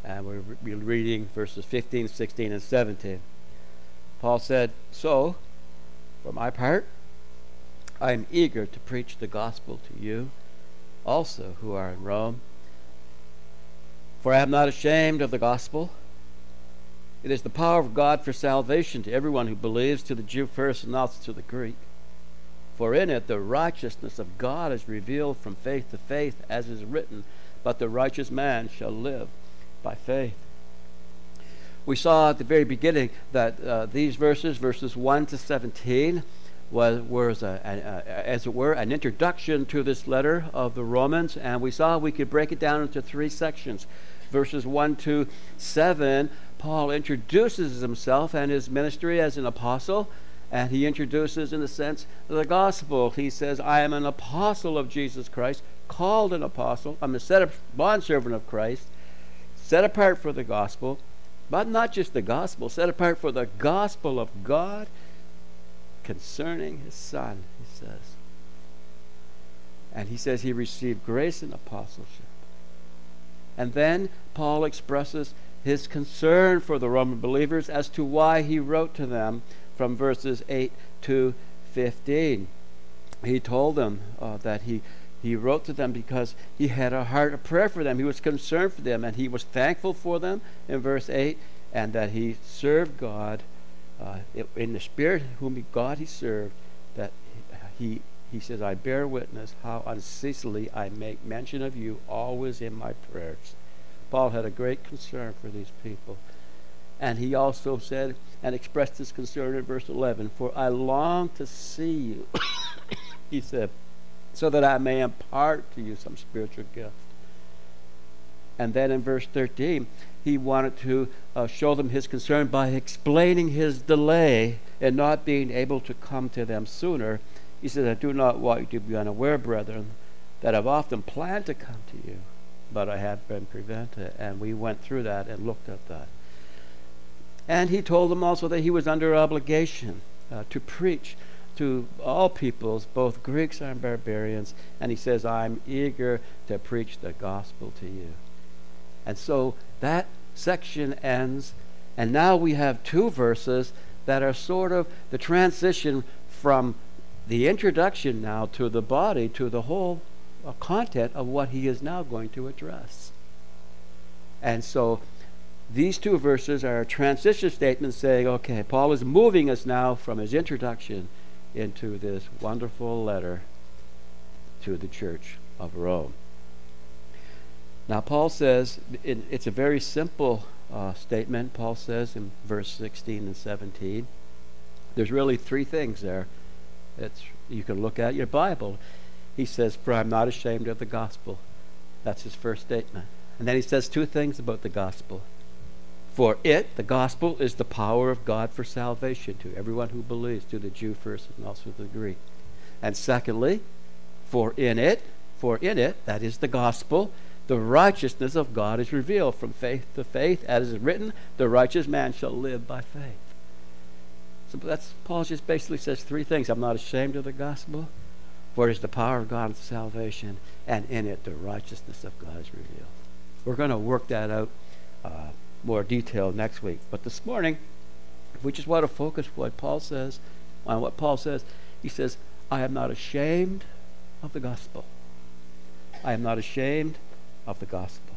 And we'll be reading verses 15, 16, and 17. Paul said, "So, for my part, I am eager to preach the gospel to you also who are in Rome. For I am not ashamed of the gospel. It is the power of God for salvation to everyone who believes, to the Jew first and also to the Greek. For in it the righteousness of God is revealed from faith to faith, as is written, but the righteous man shall live by faith." We saw at the very beginning that these verses 1 to 17, was as it were, an introduction to this letter of the Romans, and we saw we could break it down into three sections. Verses 1 to 7, Paul introduces himself and his ministry as an apostle, and he introduces, in a sense, the gospel. He says, "I am an apostle of Jesus Christ, called an apostle. I'm a bondservant of Christ, set apart for the gospel, but not just the gospel, set apart for the gospel of God concerning his Son," he says. And he says he received grace and apostleship. And then Paul expresses his concern for the Roman believers as to why he wrote to them from verses 8 to 15. He told them that he wrote to them because he had a heart of prayer for them. He was concerned for them, and he was thankful for them in verse 8, and that he served God in the Spirit whom God he served, that he says, "I bear witness how unceasingly I make mention of you always in my prayers." Paul had a great concern for these people. And he also said and expressed his concern in verse 11, "For I long to see you," he said, "so that I may impart to you some spiritual gift." And then in verse 13, he wanted to show them his concern by explaining his delay in not being able to come to them sooner. He said, "I do not want you to be unaware, brethren, that I've often planned to come to you, but I have been prevented." And we went through that and looked at that. And he told them also that he was under obligation to preach to all peoples, both Greeks and barbarians. And he says, "I'm eager to preach the gospel to you." And so that section ends, and now we have two verses that are sort of the transition from the introduction now to the body, to the whole content of what he is now going to address. And so these two verses are a transition statement saying, okay, Paul is moving us now from his introduction into this wonderful letter to the church of Rome. Now Paul says, it's a very simple statement. Paul says in verse 16 and 17, there's really three things there. You can look at your Bible. He says, "For I'm not ashamed of the gospel." That's his first statement. And then he says two things about the gospel. For it, the gospel, is the power of God for salvation to everyone who believes, to the Jew first and also to the Greek. And secondly, for in it, that is the gospel, the righteousness of God is revealed from faith to faith, as is written, "The righteous man shall live by faith." So that's, Paul just basically says three things. I'm not ashamed of the gospel, for it is the power of God for salvation, and in it the righteousness of God is revealed. We're going to work that out more detail next week. But this morning, if we just want to focus on what Paul says, he says, "I am not ashamed of the gospel." I am not ashamed of the gospel.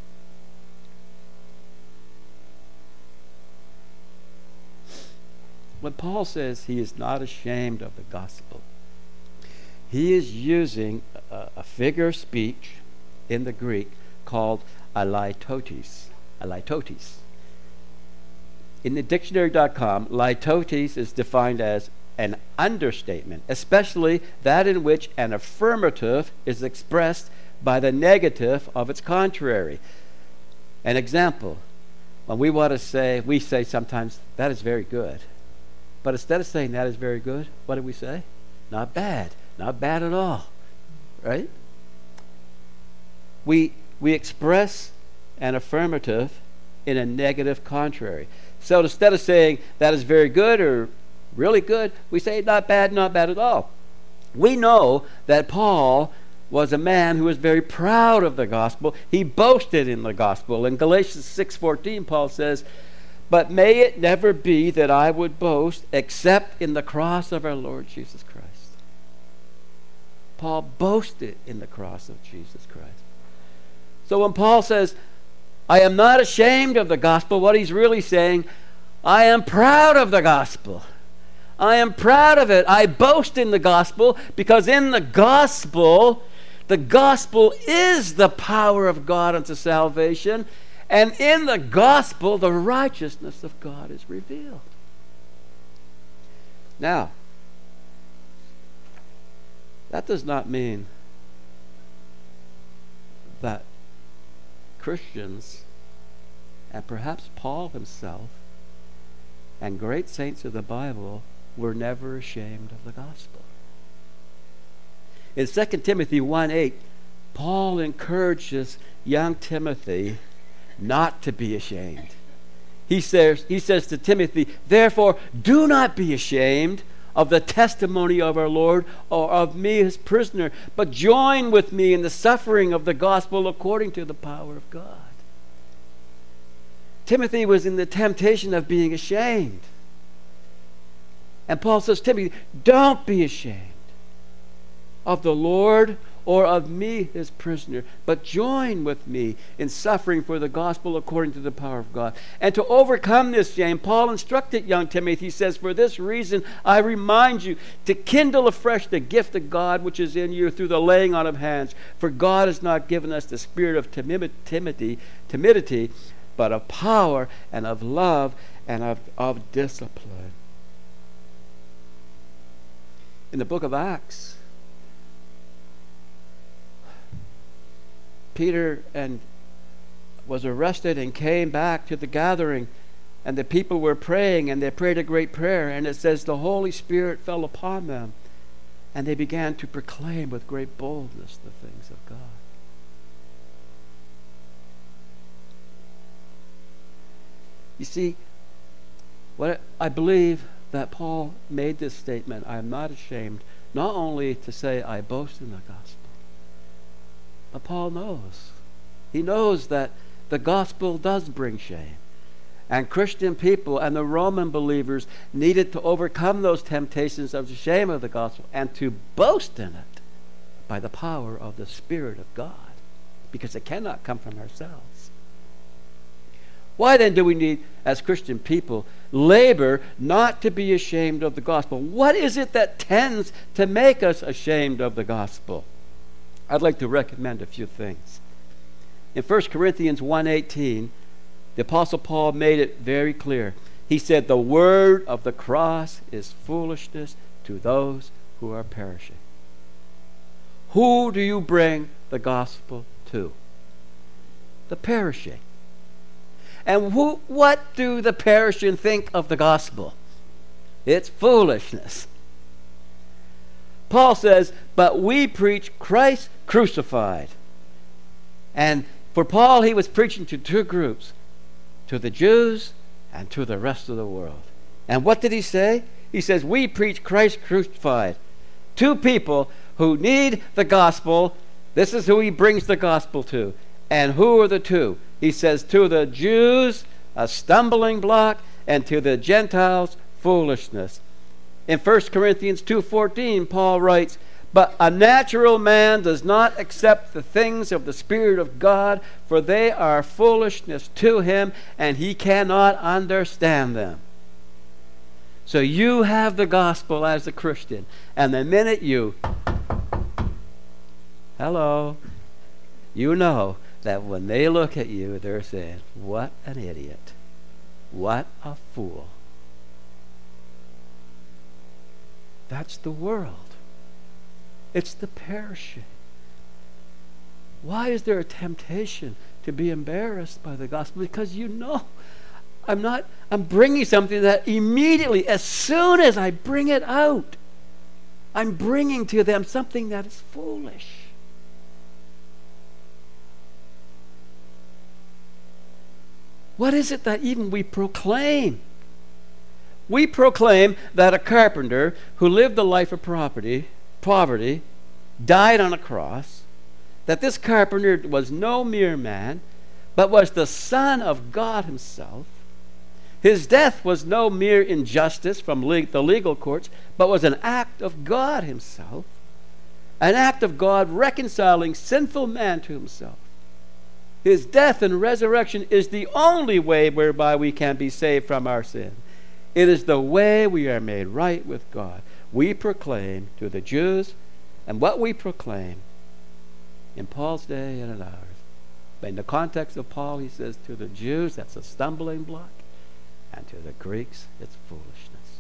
When Paul says he is not ashamed of the gospel, he is using a figure of speech in the Greek called alaitotes. Alaitotes. In the dictionary.com, laitotes is defined as an understatement, especially that in which an affirmative is expressed by the negative of its contrary. An example, when we want to say, we say sometimes, "That is very good." But instead of saying "that is very good," what do we say? "Not bad. Not bad at all." Right? We express an affirmative in a negative contrary. So instead of saying "that is very good" or "really good," we say "not bad at all." We know that Paul was a man who was very proud of the gospel. He boasted in the gospel. In Galatians 6:14, Paul says, "But may it never be that I would boast except in the cross of our Lord Jesus Christ." Paul boasted in the cross of Jesus Christ. So when Paul says, "I am not ashamed of the gospel," what he's really saying, I am proud of the gospel. I am proud of it. I boast in the gospel because in the gospel is the power of God unto salvation, and in the gospel the righteousness of God is revealed. Now, that does not mean that Christians, and perhaps Paul himself, and great saints of the Bible were never ashamed of the gospel. In 2 Timothy 1:8, Paul encourages young Timothy not to be ashamed. He says to Timothy, "Therefore, do not be ashamed of the testimony of our Lord or of me his prisoner, but join with me in the suffering of the gospel according to the power of God." Timothy was in the temptation of being ashamed. And Paul says, "Timothy, don't be ashamed of the Lord or of me his prisoner, but join with me in suffering for the gospel according to the power of God." And to overcome this shame, Paul instructed young Timothy, he says, "For this reason I remind you to kindle afresh the gift of God which is in you through the laying on of hands. For God has not given us the spirit of timidity, but of power and of love and of discipline." In the book of Acts, Peter was arrested and came back to the gathering, and the people were praying, and they prayed a great prayer, and it says the Holy Spirit fell upon them, and they began to proclaim with great boldness the things of God. You see, what I believe that Paul made this statement, "I am not ashamed," not only to say I boast in the gospel, but Paul knows. He knows that the gospel does bring shame. And Christian people and the Roman believers needed to overcome those temptations of the shame of the gospel and to boast in it by the power of the Spirit of God, because it cannot come from ourselves. Why then do we need, as Christian people, labor not to be ashamed of the gospel? What is it that tends to make us ashamed of the gospel? I'd like to recommend a few things. In 1 Corinthians 1:18, the Apostle Paul made it very clear. He said, "The word of the cross is foolishness to those who are perishing." Who do you bring the gospel to? The perishing. And what do the perishing think of the gospel? It's foolishness. Paul says, "But we preach Christ crucified." And for Paul, he was preaching to two groups, to the Jews and to the rest of the world. And what did he say? He says, "We preach Christ crucified." Two people who need the gospel. This is who he brings the gospel to. And who are the two? He says, to the Jews, a stumbling block, and to the Gentiles, foolishness. In 1 Corinthians 2:14, Paul writes, "But a natural man does not accept the things of the Spirit of God, for they are foolishness to him, and he cannot understand them." So you have the gospel as a Christian, and the minute you know that when they look at you, they're saying, "What an idiot. What a fool." That's the world. It's the perishing. Why is there a temptation to be embarrassed by the gospel? Because you know, I'm bringing something that immediately, as soon as I bring it out, I'm bringing to them something that is foolish. What is it that even we proclaim? We proclaim that a carpenter who lived a life of poverty died on a cross, that this carpenter was no mere man, but was the Son of God himself. His death was no mere injustice from the legal courts, but was an act of God himself, an act of God reconciling sinful man to himself. His death and resurrection is the only way whereby we can be saved from our sin. It is the way we are made right with God. We proclaim to the Jews, and what we proclaim in Paul's day and in ours. But in the context of Paul, he says to the Jews, that's a stumbling block, and to the Greeks, it's foolishness.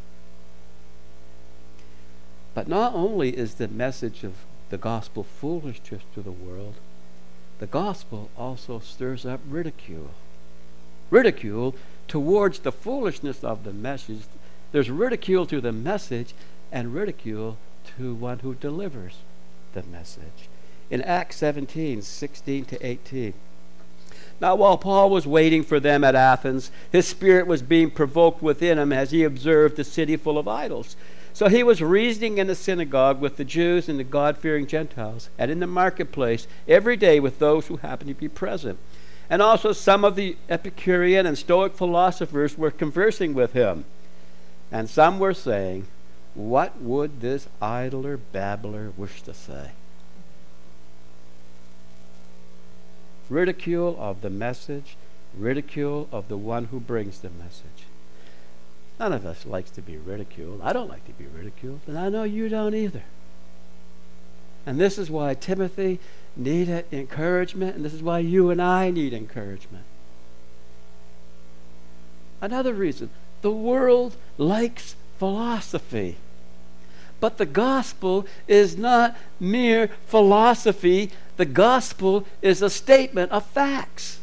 But not only is the message of the gospel foolish to the world, the gospel also stirs up ridicule. Ridicule towards the foolishness of the message. There's ridicule to the message and ridicule to one who delivers the message. In Acts 17, 16 to 18. Now, while Paul was waiting for them at Athens, his spirit was being provoked within him as he observed the city full of idols. So he was reasoning in the synagogue with the Jews and the God-fearing Gentiles, and in the marketplace every day with those who happened to be present. And also some of the Epicurean and Stoic philosophers were conversing with him. And some were saying, "What would this idler babbler wish to say?" Ridicule of the message, ridicule of the one who brings the message. None of us likes to be ridiculed. I don't like to be ridiculed, and I know you don't either. And this is why Timothy needed encouragement, and this is why you and I need encouragement. Another reason, the world likes philosophy. But the gospel is not mere philosophy. The gospel is a statement of facts.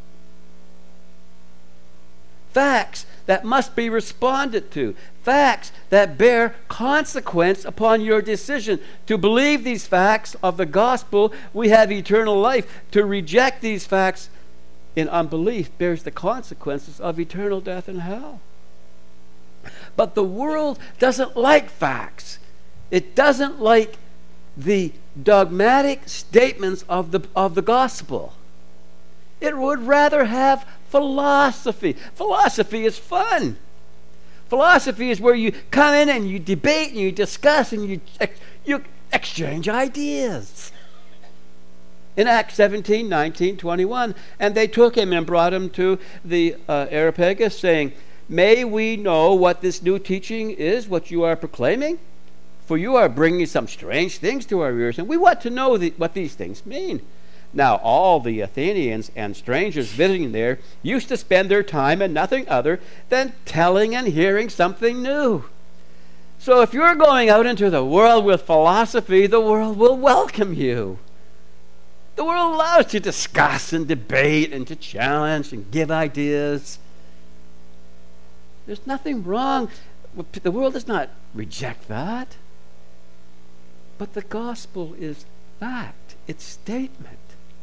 Facts that must be responded to. Facts that bear consequence upon your decision. To believe these facts of the gospel, we have eternal life. To reject these facts in unbelief bears the consequences of eternal death and hell. But the world doesn't like facts. It doesn't like the dogmatic statements of the gospel. It would rather have philosophy. Philosophy is fun. Philosophy is where you come in and you debate and you discuss and you exchange ideas. In Acts 17, 19, 21, and they took him and brought him to the Areopagus, saying, "May we know what this new teaching is, what you are proclaiming? For you are bringing some strange things to our ears, and we want to know what these things mean." Now all the Athenians and strangers visiting there used to spend their time in nothing other than telling and hearing something new. So if you're going out into the world with philosophy, the world will welcome you. The world loves to discuss and debate and to challenge and give ideas. There's nothing wrong. The world does not reject that. But the gospel is fact. It's statement.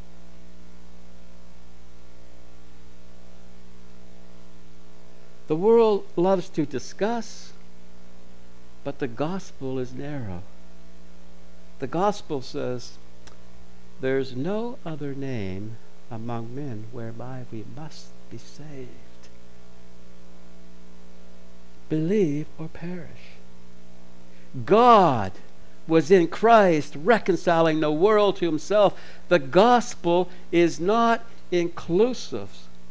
The world loves to discuss, but the gospel is narrow. The gospel says, there's no other name among men whereby we must be saved. Believe or perish. God was in Christ reconciling the world to himself. The gospel is not inclusive.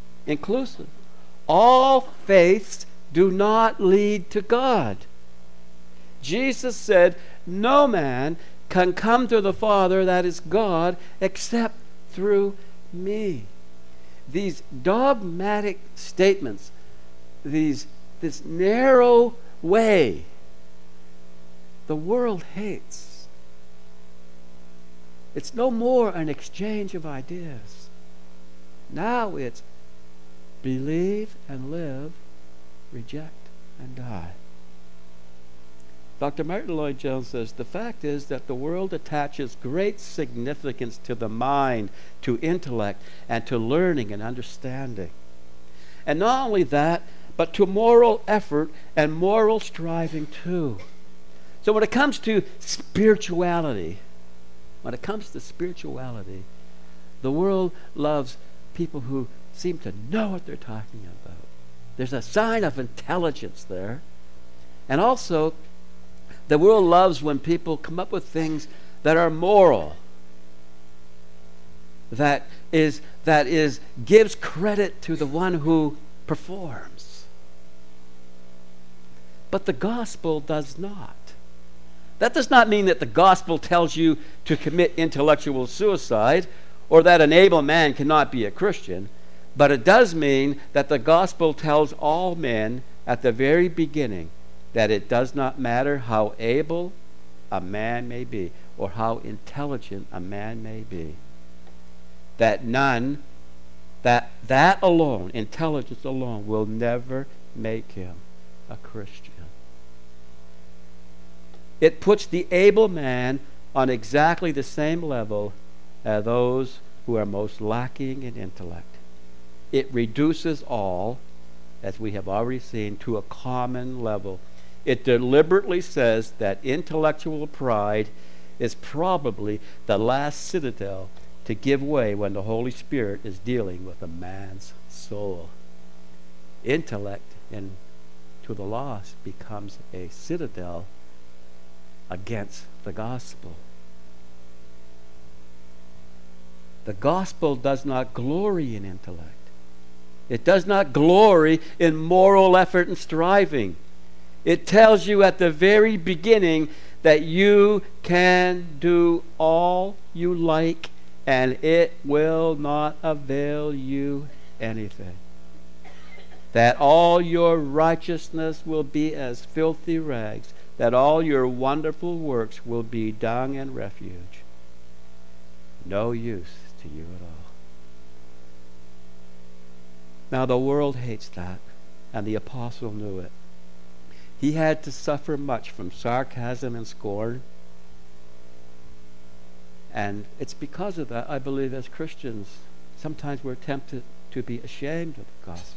All faiths do not lead to God. Jesus said, no man can come to the Father, that is God, except through me. These dogmatic statements, this narrow way, the world hates. It's no more an exchange of ideas. Now it's believe and live, reject and die. Dr. Martin Lloyd-Jones says, the fact is that the world attaches great significance to the mind, to intellect, and to learning and understanding. And not only that, but to moral effort and moral striving too. So when it comes to spirituality, when it comes to spirituality, the world loves people who seem to know what they're talking about. There's a sign of intelligence there. And also, the world loves when people come up with things that are moral, that gives credit to the one who performs. But the gospel does not. That does not mean that the gospel tells you to commit intellectual suicide or that an able man cannot be a Christian, but it does mean that the gospel tells all men at the very beginning that it does not matter how able a man may be or how intelligent a man may be, that that alone, intelligence alone, will never make him a Christian. It puts the able man on exactly the same level as those who are most lacking in intellect. It reduces all, as we have already seen, to a common level. It deliberately says that intellectual pride is probably the last citadel to give way when the Holy Spirit is dealing with a man's soul. Intellect, to the lost, becomes a citadel against the gospel. The gospel does not glory in intellect. It does not glory in moral effort and striving. It tells you at the very beginning that you can do all you like and it will not avail you anything. That all your righteousness will be as filthy rags, that all your wonderful works will be dung and refuge. No use to you at all. Now the world hates that, and the apostle knew it. He had to suffer much from sarcasm and scorn. And it's because of that, I believe, as Christians, sometimes we're tempted to be ashamed of the gospel.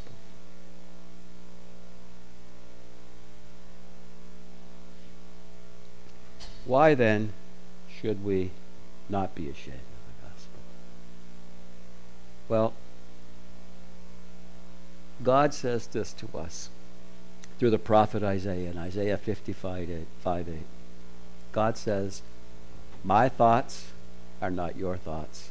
Why then should we not be ashamed of the gospel? Well, God says this to us through the prophet Isaiah in Isaiah 55:8. God says, "My thoughts are not your thoughts,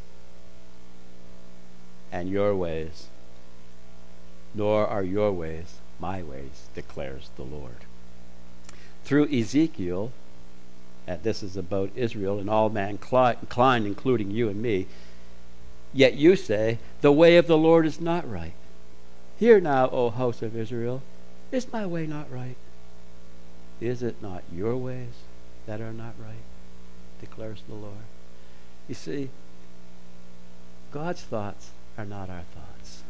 and your ways, nor are your ways my ways, declares the Lord." Through Ezekiel, and this is about Israel and all mankind, including you and me, yet you say, "The way of the Lord is not right." Hear now, O house of Israel, is my way not right? Is it not your ways that are not right? Declares the Lord. You see, God's thoughts are not our thoughts.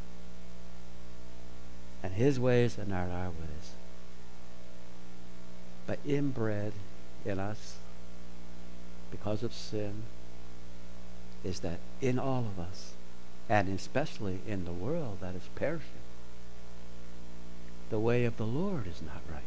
And his ways are not our ways. But inbred in us, because of sin, is that in all of us, and especially in the world that is perishing, the way of the Lord is not right.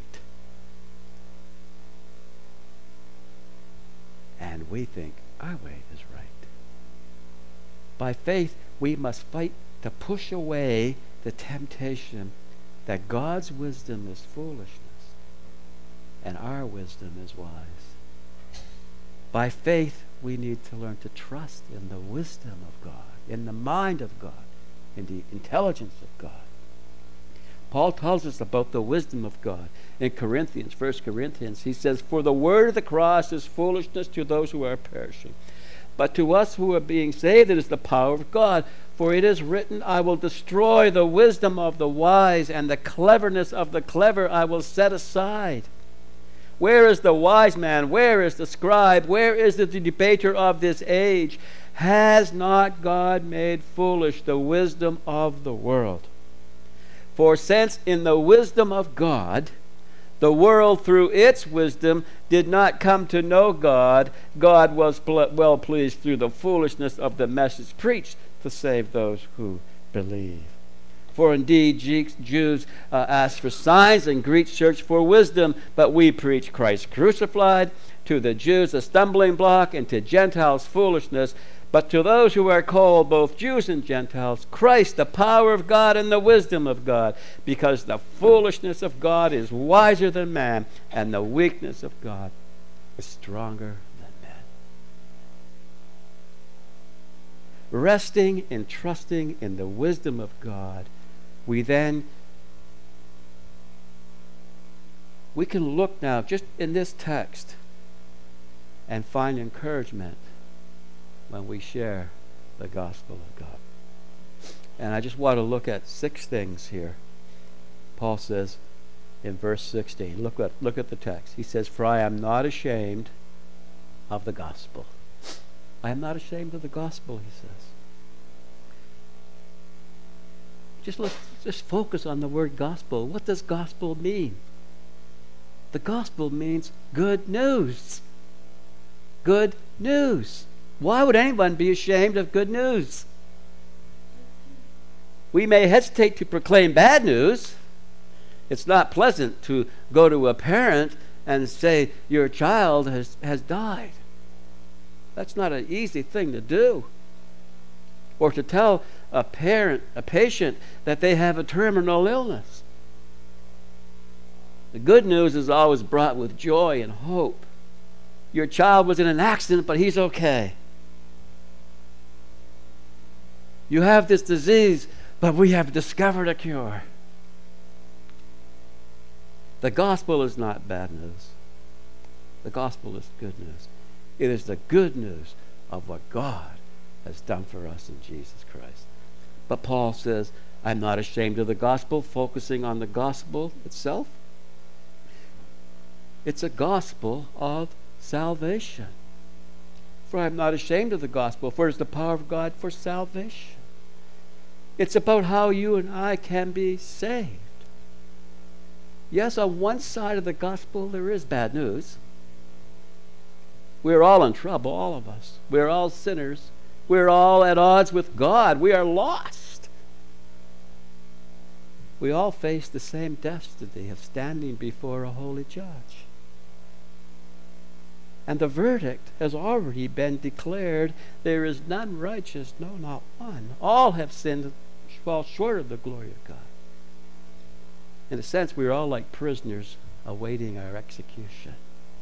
And we think our way is right. By faith, we must fight to push away the temptation that God's wisdom is foolishness and our wisdom is wise. By faith, we need to learn to trust in the wisdom of God, in the mind of God, in the intelligence of God. Paul tells us about the wisdom of God in Corinthians, 1 Corinthians. He says, "For the word of the cross is foolishness to those who are perishing. But to us who are being saved, it is the power of God. For it is written, I will destroy the wisdom of the wise, and the cleverness of the clever I will set aside. Where is the wise man? Where is the scribe? Where is the debater of this age? Has not God made foolish the wisdom of the world? For since in the wisdom of God, the world through its wisdom did not come to know God, God was well pleased through the foolishness of the message preached to save those who believe. For indeed, Jews ask for signs and Greeks search for wisdom, but we preach Christ crucified, to the Jews a stumbling block, and to Gentiles foolishness. But to those who are called, both Jews and Gentiles, Christ, the power of God and the wisdom of God, because the foolishness of God is wiser than man, and the weakness of God is stronger than man. Resting and trusting in the wisdom of God, we can look now just in this text and find encouragement when we share the gospel of God. And I just want to look at 6 things here. Paul says in verse 16, look at the text. He says, "For I am not ashamed of the gospel." I am not ashamed of the gospel, he says. Let's just focus on the word gospel. What does gospel mean? The gospel means good news. Good news. Why would anyone be ashamed of good news? We may hesitate to proclaim bad news. It's not pleasant to go to a parent and say your child has died. That's not an easy thing to do. Or to tell a patient that they have a terminal illness. The good news is always brought with joy and hope. Your child was in an accident, but he's okay. You have this disease, but we have discovered a cure. The gospel is not bad news. The gospel is good news. It is the good news of what God has done for us in Jesus Christ. But Paul says, I'm not ashamed of the gospel, focusing on the gospel itself. It's a gospel of salvation. For I'm not ashamed of the gospel, for it is the power of God for salvation. It's about how you and I can be saved. Yes, on one side of the gospel there is bad news. We're all in trouble, all of us. We're all sinners. We're all at odds with God. We are lost. We all face the same destiny of standing before a holy judge. And the verdict has already been declared. There is none righteous, no, not one. All have sinned, fall short of the glory of God. In a sense, we're all like prisoners awaiting our execution.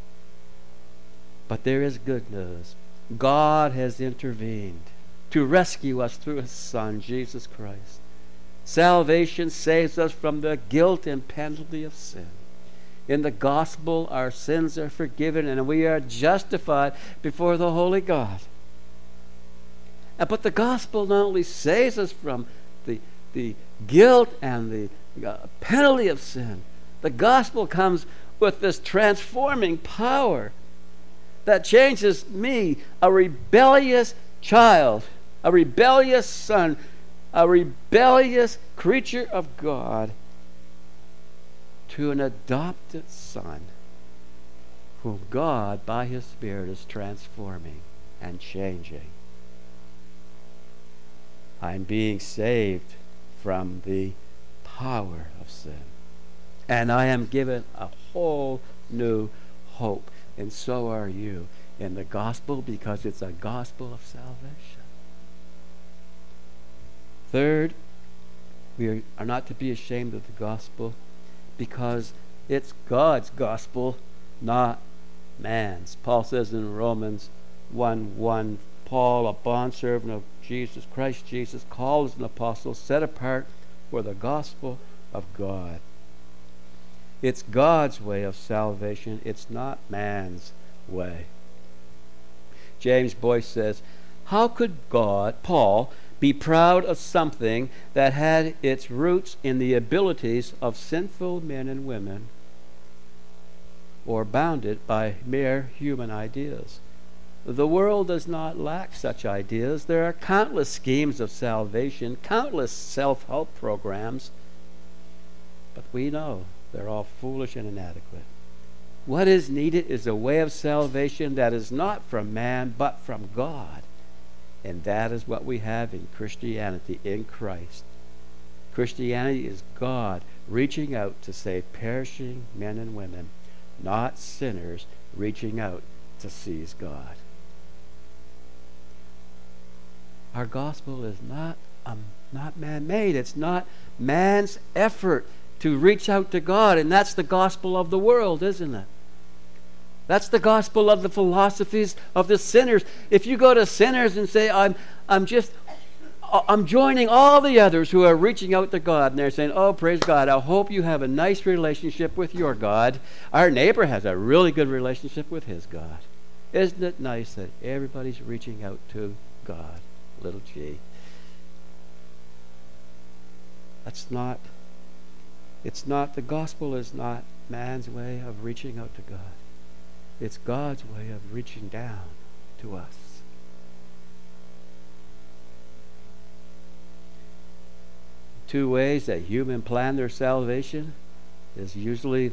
But there is good news. God has intervened to rescue us through his Son, Jesus Christ. Salvation saves us from the guilt and penalty of sin. In the gospel, our sins are forgiven and we are justified before the holy God. But the gospel not only saves us from the guilt and the penalty of sin, the gospel comes with this transforming power that changes me, a rebellious child, a rebellious son, a rebellious creature of God, to an adopted son whom God, by his Spirit, is transforming and changing. I'm being saved from the power of sin. And I am given a whole new hope. And so are you in the gospel, because it's a gospel of salvation. Third, we are not to be ashamed of the gospel because it's God's gospel, not man's. Paul says in Romans 1:1, Paul, a bondservant of Jesus Christ Jesus, called as an apostle, set apart for the gospel of God. It's God's way of salvation. It's not man's way. James Boyce says, how could God, Paul, be proud of something that had its roots in the abilities of sinful men and women, or bounded by mere human ideas? The world does not lack such ideas. There are countless schemes of salvation, countless self-help programs, but we know they're all foolish and inadequate. What is needed is a way of salvation that is not from man, but from God. And that is what we have in Christianity, in Christ. Christianity is God reaching out to save perishing men and women, not sinners reaching out to seize God. Our gospel is not man-made. It's not man's effort to reach out to God, and that's the gospel of the world, isn't it? That's the gospel of the philosophies of the sinners. If you go to sinners and say, I'm joining all the others who are reaching out to God, and they're saying, oh, praise God, I hope you have a nice relationship with your God. Our neighbor has a really good relationship with his God. Isn't it nice that everybody's reaching out to God? Little g. The gospel is not man's way of reaching out to God. It's God's way of reaching down to us. Two ways that humans plan their salvation is usually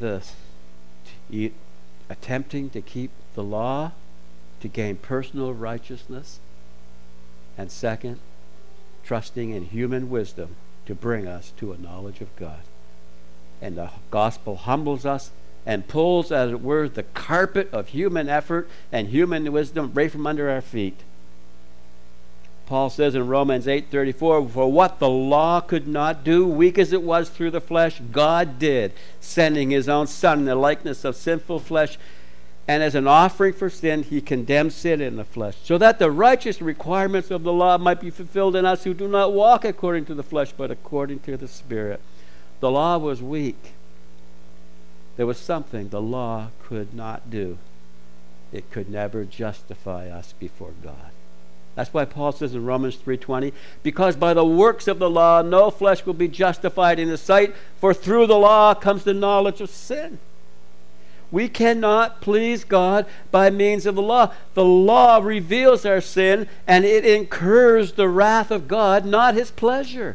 attempting to keep the law to gain personal righteousness, and second, trusting in human wisdom to bring us to a knowledge of God. And the gospel humbles us and pulls, as it were, the carpet of human effort and human wisdom right from under our feet. Paul says in Romans 8:34, for what the law could not do, weak as it was through the flesh, God did, sending his own Son in the likeness of sinful flesh, and as an offering for sin, he condemned sin in the flesh, so that the righteous requirements of the law might be fulfilled in us who do not walk according to the flesh, but according to the Spirit. The law was weak. There was something the law could not do. It could never justify us before God. That's why Paul says in Romans 3:20, because by the works of the law no flesh will be justified in his sight, for through the law comes the knowledge of sin. We cannot please God by means of the law. The law reveals our sin, and it incurs the wrath of God, not his pleasure.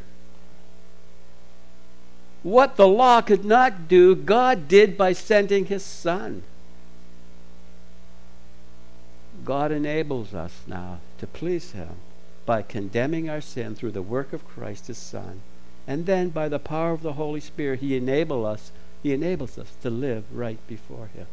What the law could not do, God did by sending his Son. God enables us now to please him by condemning our sin through the work of Christ his Son. And then by the power of the Holy Spirit, he enables us to live right before him.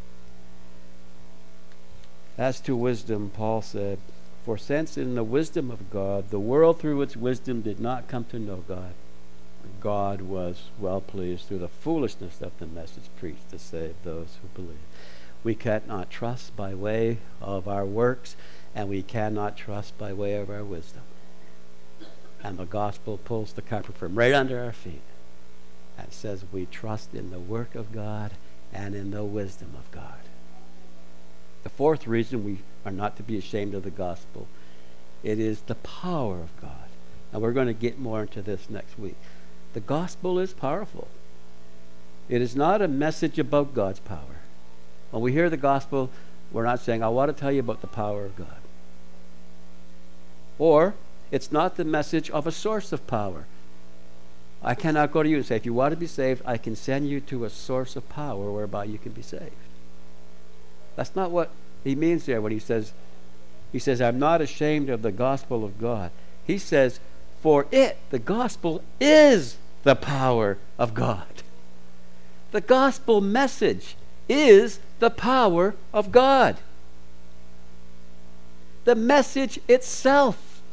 As to wisdom, Paul said, for since in the wisdom of God, the world through its wisdom did not come to know God, God was well pleased through the foolishness of the message preached to save those who believe. We cannot trust by way of our works, and we cannot trust by way of our wisdom. And the gospel pulls the carpet from right under our feet and says we trust in the work of God and in the wisdom of God. The fourth reason we are not to be ashamed of the gospel, it is the power of God. And we're going to get more into this next week. The gospel is powerful. It is not a message about God's power. When we hear the gospel, we're not saying, I want to tell you about the power of God. Or, it's not the message of a source of power. I cannot go to you and say, if you want to be saved, I can send you to a source of power whereby you can be saved. That's not what he means there when he says, I'm not ashamed of the gospel of God. He says, for it, the gospel, is the power of God. The gospel message is the power of God. The message itself.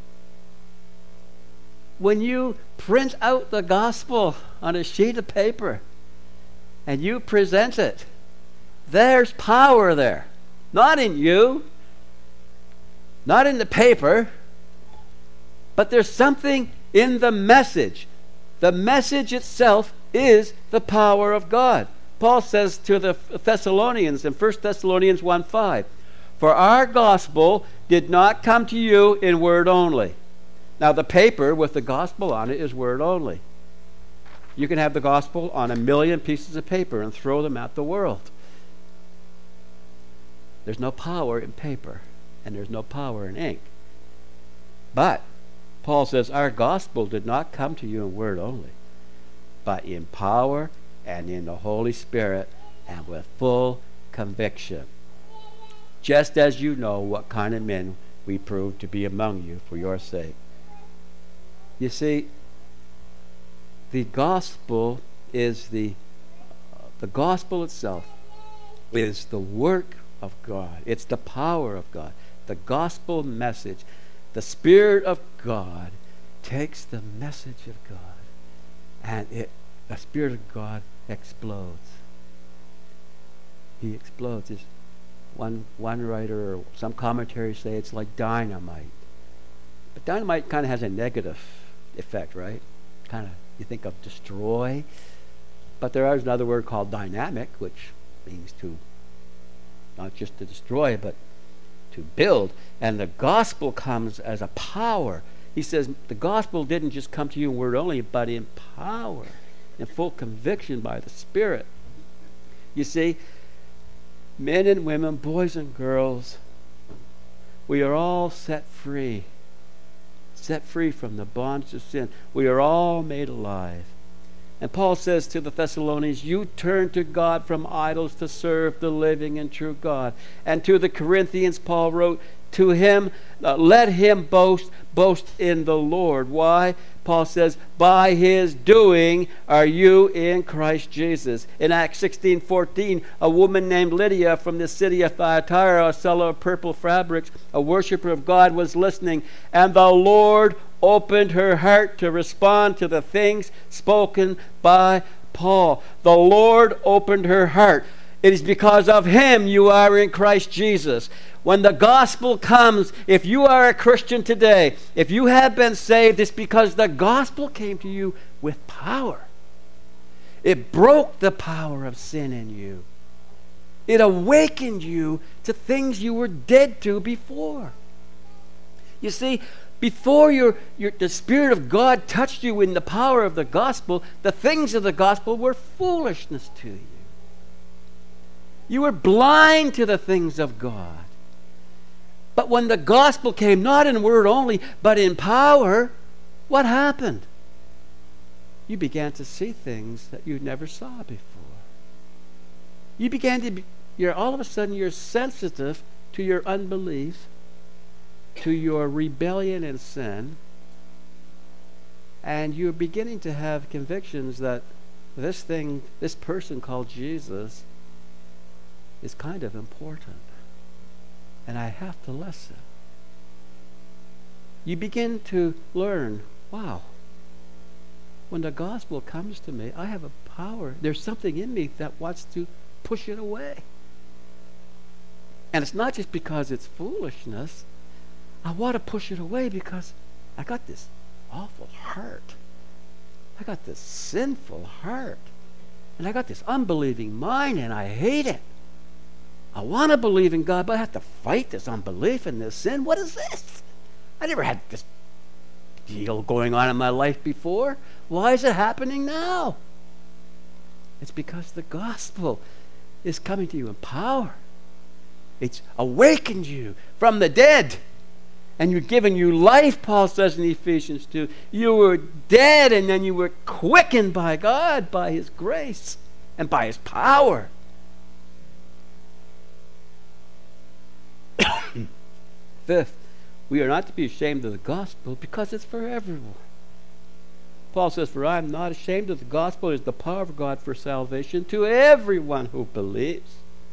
When you print out the gospel on a sheet of paper and you present it, there's power there. Not in you, not in the paper, but there's something in the message. The message itself is the power of God. Paul says to the Thessalonians in 1 Thessalonians 1:5, for our gospel did not come to you in word only. Now the paper with the gospel on it is word only. You can have the gospel on 1 million pieces of paper and throw them at the world. There's no power in paper, and there's no power in ink. But Paul says our gospel did not come to you in word only, but in power and in the Holy Spirit and with full conviction, just as you know what kind of men we proved to be among you for your sake. You see, The gospel is the gospel itself is the work of God. It's the power of God. The gospel message. The Spirit of God takes the message of God, and the Spirit of God explodes. He explodes. It's one writer or some commentaries say it's like dynamite. But dynamite kind of has a negative effect, right? Kind of, you think of destroy. But there is another word called dynamic, which means to, not just to destroy, but to build. And the gospel comes as a power. He says the gospel didn't just come to you in word only, but in power, in full conviction by the Spirit. You see, men and women, boys and girls, we are all set free from the bondage of sin. We are all made alive. And Paul says to the Thessalonians, you turn to God from idols to serve the living and true God. And to the Corinthians, Paul wrote, to him, let him boast in the Lord. Why? Paul says, by his doing are you in Christ Jesus. In Acts 16:14, a woman named Lydia from the city of Thyatira, a seller of purple fabrics, a worshiper of God, was listening, and the Lord opened her heart to respond to the things spoken by Paul. The Lord opened her heart. It is because of him you are in Christ Jesus. When the gospel comes, if you are a Christian today, if you have been saved, it's because the gospel came to you with power. It broke the power of sin in you. It awakened you to things you were dead to before. You see, before the Spirit of God touched you in the power of the gospel, the things of the gospel were foolishness to you. You were blind to the things of God. But when the gospel came, not in word only, but in power, what happened? You began to see things that you never saw before. You began to all of a sudden you're sensitive to your unbelief, to your rebellion and sin, and you're beginning to have convictions that this person called Jesus is kind of important, and I have to listen. You begin to learn, wow, when the gospel comes to me, I have a power. There's something in me that wants to push it away. And it's not just because it's foolishness. I want to push it away because I got this awful heart. I got this sinful heart. And I got this unbelieving mind, and I hate it. I want to believe in God, but I have to fight this unbelief and this sin. What is this? I never had this deal going on in my life before. Why is it happening now? It's because the gospel is coming to you in power. It's awakened you from the dead, and you're giving you life, Paul says in Ephesians 2. You were dead, and then you were quickened by God, by his grace, and by his power. Fifth, we are not to be ashamed of the gospel because it's for everyone. Paul says, for I am not ashamed of the gospel. It is the power of God for salvation to everyone who believes.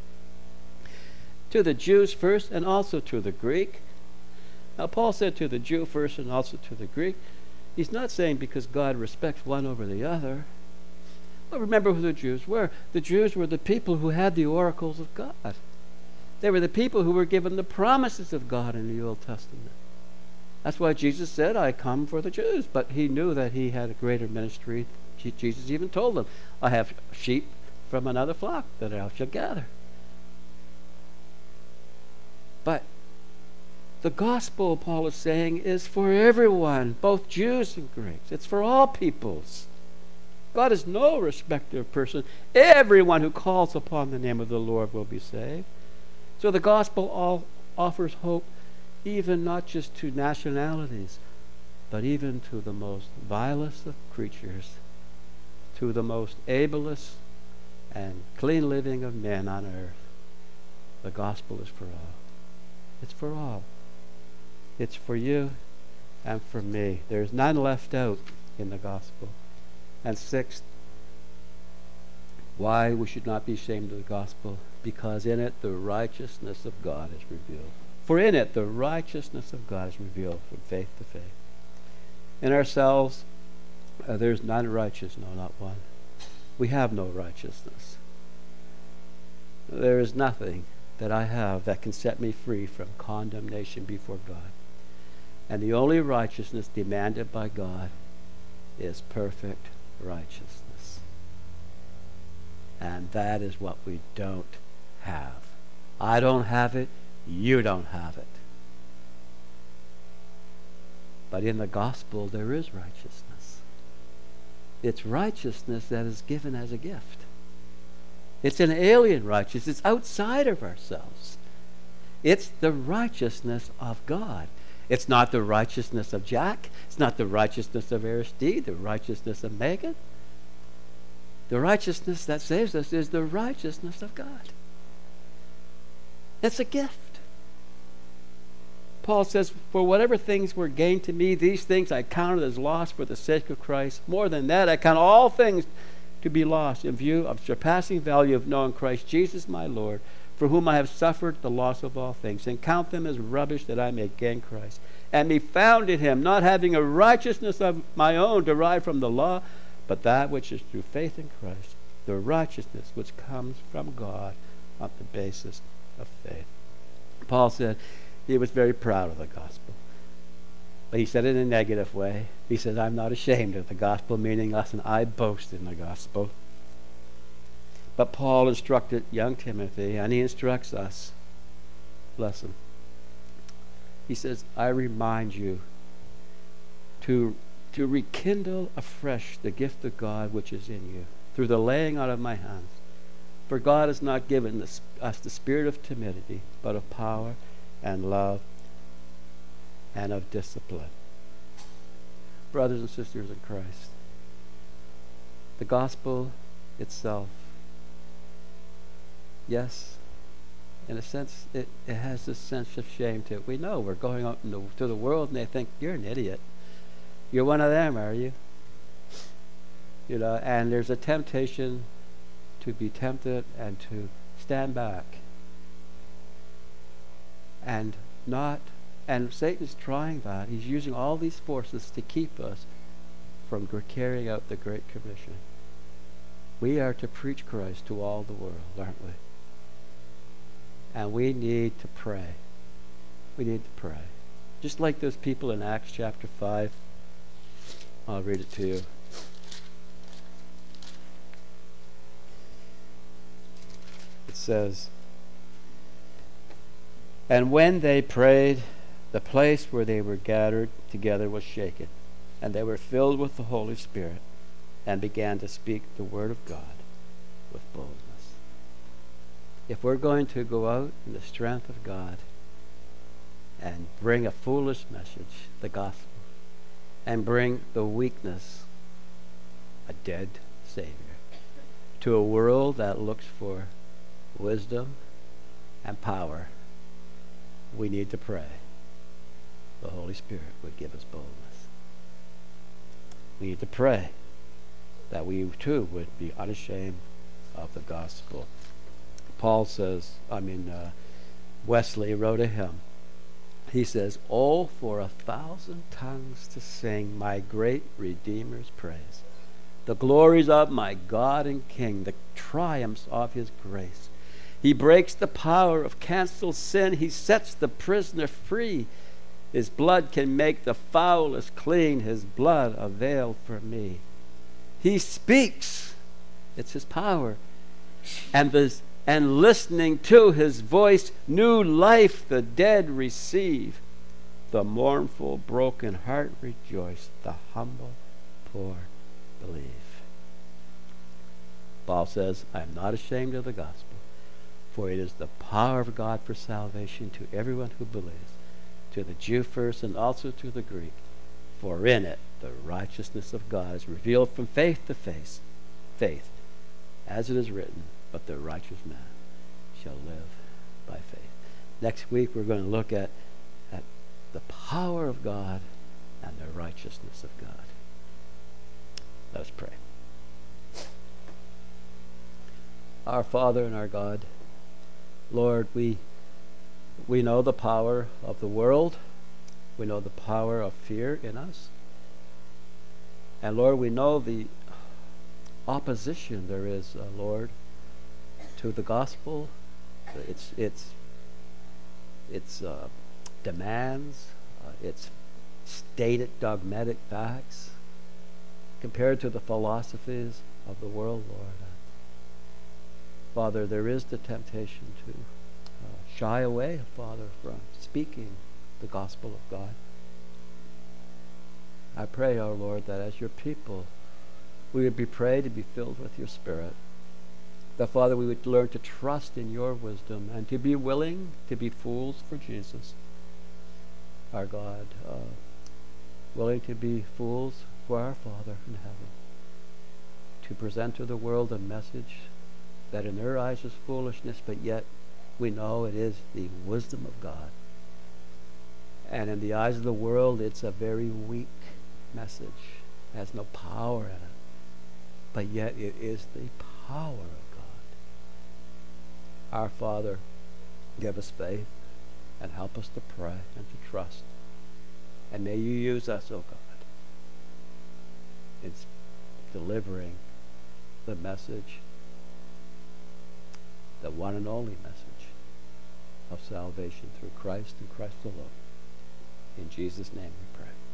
To the Jews first and also to the Greek. Now Paul said to the Jew first and also to the Greek. He's not saying because God respects one over the other. But remember who the Jews were. The Jews were the people who had the oracles of God. They were the people who were given the promises of God in the Old Testament. That's why Jesus said, I come for the Jews. But he knew that he had a greater ministry. Jesus even told them, I have sheep from another flock that I shall gather. But the gospel, Paul is saying, is for everyone, both Jews and Greeks. It's for all peoples. God is no respecter of person. Everyone who calls upon the name of the Lord will be saved. So the gospel offers hope, even not just to nationalities, but even to the most vilest of creatures, to the most ablest and clean living of men on earth. The gospel is for all. It's for all. It's for you and for me. There's none left out in the gospel. And sixth, why we should not be ashamed of the gospel? Because in it the righteousness of God is revealed. For in it the righteousness of God is revealed from faith to faith. In ourselves, there's none righteous, no, not one. We have no righteousness. There is nothing that I have that can set me free from condemnation before God. And the only righteousness demanded by God is perfect righteousness. And that is what we don't have. I don't have it. You don't have it. But in the gospel, there is righteousness. It's righteousness that is given as a gift. It's an alien righteousness. It's outside of ourselves. It's the righteousness of God. It's not the righteousness of Jack. It's not the righteousness of Aristide, the righteousness of Megan. The righteousness that saves us is the righteousness of God. It's a gift. Paul says, for whatever things were gained to me, these things I counted as loss for the sake of Christ. More than that, I count all things to be lost in view of surpassing value of knowing Christ Jesus my Lord, for whom I have suffered the loss of all things, and count them as rubbish that I may gain Christ, and be found in him, not having a righteousness of my own derived from the law, but that which is through faith in Christ, the righteousness which comes from God on the basis of faith. Paul said he was very proud of the gospel. But he said it in a negative way. He said, I'm not ashamed of the gospel, meaning, listen, I boast in the gospel. But Paul instructed young Timothy, and he instructs us. Listen. He says, I remind you to rekindle afresh the gift of God which is in you, through the laying on of my hands. For God has not given us the spirit of timidity, but of power and love and of discipline. Brothers and sisters in Christ, the gospel itself, yes, in a sense, it has this sense of shame to it. We know we're going out to the world and they think, you're an idiot. You're one of them, are you? You know, and there's a temptation to be tempted and to stand back and Satan's trying that. He's using all these forces to keep us from carrying out the Great Commission. We are to preach Christ to all the world, aren't we? And we need to pray. We need to pray. Just like those people in Acts chapter 5. I'll read it to you. It says, and when they prayed, the place where they were gathered together was shaken, and they were filled with the Holy Spirit, and began to speak the word of God with boldness. If we're going to go out in the strength of God and bring a foolish message, the gospel, and bring the weakness, a dead Savior, to a world that looks for wisdom and power, we need to pray. The Holy Spirit would give us boldness. We need to pray that we too would be unashamed of the gospel. Paul says, Wesley wrote a hymn. He says, oh, for 1,000 tongues to sing my great Redeemer's praise, the glories of my God and King, the triumphs of his grace. He breaks the power of canceled sin. He sets the prisoner free. His blood can make the foulest clean. His blood availed for me. He speaks. It's his power. And listening to his voice, new life the dead receive. The mournful, broken heart rejoice. The humble, poor believe. Paul says, I am not ashamed of the gospel, for it is the power of God for salvation to everyone who believes, to the Jew first and also to the Greek. For in it the righteousness of God is revealed from faith to faith, as it is written, but the righteous man shall live by faith. Next week we're going to look at the power of God and the righteousness of God. Let us pray. Our Father and our God, Lord, we know the power of the world. We know the power of fear in us. And Lord, we know the opposition there is, Lord, to the gospel, its demands, its stated dogmatic facts, compared to the philosophies of the world, Lord. Father, there is the temptation to shy away, Father, from speaking the gospel of God. I pray, our Lord, that as your people, we would be prayed to be filled with your Spirit. That, Father, we would learn to trust in your wisdom and to be willing to be fools for Jesus, our God. Willing to be fools for our Father in heaven. To present to the world a message that in their eyes is foolishness, but yet we know it is the wisdom of God. And in the eyes of the world, it's a very weak message. It has no power in it. But yet it is the power of God. Our Father, give us faith and help us to pray and to trust. And may you use us, O God, in delivering the message, the one and only message of salvation through Christ and Christ alone. In Jesus' name we pray.